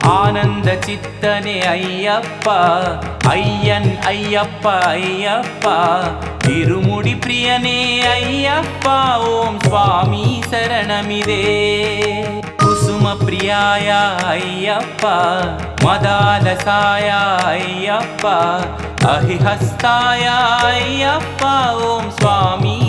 ஆனந்த சித்தனே ஐயப்பா, ஐயன் ஐயப்பா ஐயப்பா, திருமுடி பிரியனே ஐயப்பா, ஓம் சுவாமி சரணமிதே. குசும பிரியாயா ஐயப்பா, மதாலசாயா ஐயப்பா, அஹிஹஸ்தாயா ஐயப்பா, ஓம் சுவாமி